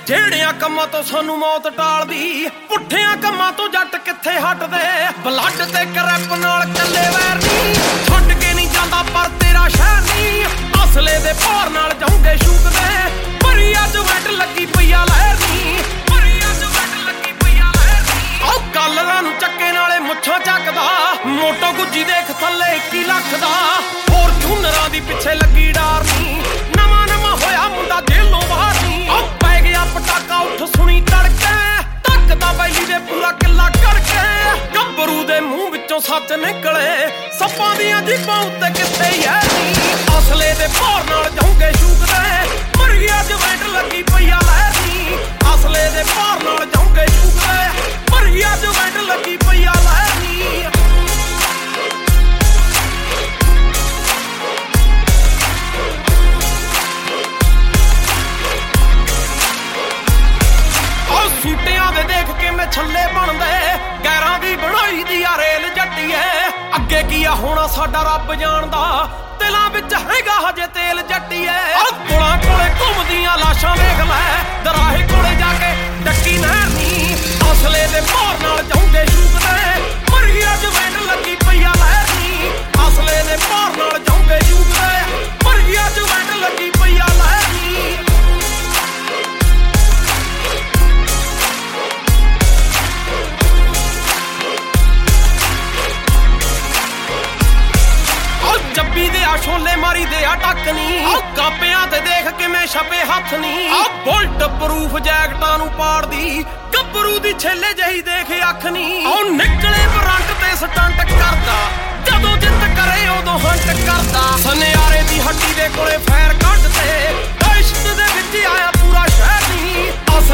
ਜਿਹੜਿਆਂ ਕੰਮਾਂ ਤੋਂ ਸਾਨੂੰ ਮੌਤ ਟਾਲਦੀ, ਪੁੱਠਿਆਂ ਕੰਮਾਂ ਤੋਂ ਜੱਟ ਕਿੱਥੇ ਹਟਦੇ। ਬਲੱਡ ਤੇ ਕਰੈਪ ਨਾਲ ਕੱਲੇ ਵੈਰ ਨੀ, ਛੱਡ ਕੇ ਨਹੀਂ ਜਾਂਦਾ ਪਰ ਤੇਰਾ ਸ਼ਹਿਰ ਨੀ। ਅਸਲੇ ਦੇ ਭਾਰ ਨਾਲ ਜਾਉਂਗੇ ਸ਼ੂਕਦੇ, ਭਰੀ ਅੱਜ ਵੈਟ ਲੱਗੀ ਪਈਆ ਲਹਿਰ ਨੀ, ਭਰੀ ਅੱਜ ਵੈਟ ਲੱਗੀ ਪਈਆ ਲਹਿਰ ਨੀ। ਉਹ ਕੱਲਰਾਂ ਨੂੰ ਚੱਕੇ ਨਾਲੇ ਮੁੱਛਾਂ ਚੱਕਦਾ, ਮੋਟੋ ਗੁੱਜੀ ਦੇਖ ਥੱਲੇ 21 ਲੱਖ ਦਾ। ਹੋਰ ਝੂਨਰਾਂ ਦੀ ਪਿੱਛੇ ਲੱਗੀ ਡਾਰ ਨੀ, ਨਵਾਂ ਨਵਾਂ ਹੋਇਆ ਮੁੰਡਾ ਜੇਲੋਂ ਬਾਹਰ ਨੀ। ਉਹ ਪੈ ਗਿਆ ਪਟਾਕਾ ਉੱਠ ਸੁਣੀ ਤੜਕੇ, ਧੱਕਦਾ ਬੈਲੀ ਦੇ ਪੂਰਾ ਕਿੱਲਾ ਕਰਕੇ। ਗੱਭਰੂ ਦੇ ਮੂੰਹ ਵਿੱਚੋਂ ਸੱਚ ਨਿਕਲੇ, ਸੱਪਾਂ ਦੀਆਂ ਜੀਭਾਂ ਉੱਤੇ ਕਿੱਥੇ ਯਾਰ ਨੀ। ਅਸਲੇ ਦੇ ਭਾਰ ਨਾਲ ਜਾਉਂਗੇ ਸ਼ੂਕਦੇ, ਮਰੀ ਅੱਜ ਵੈਟ ਲੱਗੀ ਪਈਆ ਲਹਿਰ ਨੀ। ਅਸਲੇ ਦੇ ਭਾਰ ਨਾਲ ਜਾਉਂਗੇ ਸ਼ੂਕਦੇ, ਮਰੀ ਅੱਜ ਵੈਟ ਲੱਗੀ ਪਈਆ ਲਹਿਰ ਨੀ। ਸੂਟਿਆਂ ਦੇ ਦੇਖ ਕੇ ਮੈਂ ਛੱਲੇ ਬਣਦੇ, ਗੈਰਾਂ ਦੀ ਬਣਾਈ ਦੀ ਆ ਰੇਲ ਜੱਟੀਏ। ਅੱਗੇ ਕੀ ਆ ਹੋਣਾ ਸਾਡਾ ਰੱਬ ਜਾਣਦਾ, ਦਿਲਾਂ ਵਿੱਚ ਹੈਗਾ ਹਜੇ ਤੇਲ ਜੱਟੀਏ। ਪੁਲਾਂ ਕੋਲੇ ਘੁੰਮਦੀਆਂ ਲਾਸ਼ਾਂ ਵੇਖ ਲੈ, ਦਰਾਹੇ ਕੋਲੇ ਜਾ ਕੇ ਡੱਕੀ ਨਹਿਰ ਨੀ। ਅਸਲੇ ਦੇ ਭਾਰ ਨਾਲ ਜਾਉਂਗੇ ਸ਼ੂਕਦੇ, ਮਰੀ ਅੱਜ ਵੈਟ ਲੱਗੀ ਪਈਆ ਲਹਿਰ ਨੀ। ਅਸਲੇ ਦੇ ਭਾਰ ਨਾਲ ਜਾਉਂਗੇ ਸ਼ੂਕਦੇ, ਮਰੀ ਅੱਜ ਵੈਟ ਲੱਗੀ ਪਈਆ ਲਹਿਰ ਨੀ। ਜੱਬੀ ਦੇ ਆ ਛੋਲੇ ਮਾਰੀ ਦੇ ਆ ਟੱਕ ਨੀ, ਕਾਪਿਆਂ ਤੇ ਦੇਖ ਕਿਵੇਂ ਛਪੇ ਹੱਥ ਨੀ। ਬੁਲਟ ਪ੍ਰੂਫ ਜੈਕਟਾਂ ਨੂੰ ਪਾੜਦੀ, ਗੱਭਰੂ ਦੀ ਛੇਲੇ ਜਹੀ ਦੇਖ ਅੱਖ ਨੀ। ਉਹ ਨਿਕਲੇ ਬਰੰਟ ਤੇ ਸਟੰਟ ਕਰਦਾ, ਜਦੋਂ ਜਿੱਤ ਕਰੇ ਉਦੋਂ ਹੰਟ ਕਰਦਾ। ਸਨਿਆਰੇ ਦੀ ਹੱਡੀ ਦੇ ਕੋਲੇ ਫੈਰ ਕੱਢ ਤੇ, ਇਸ਼ਕ ਦੇ ਵਿੱਚ ਆਇਆ ਪੂਰਾ ਸ਼ਹਿਰ ਨੀ।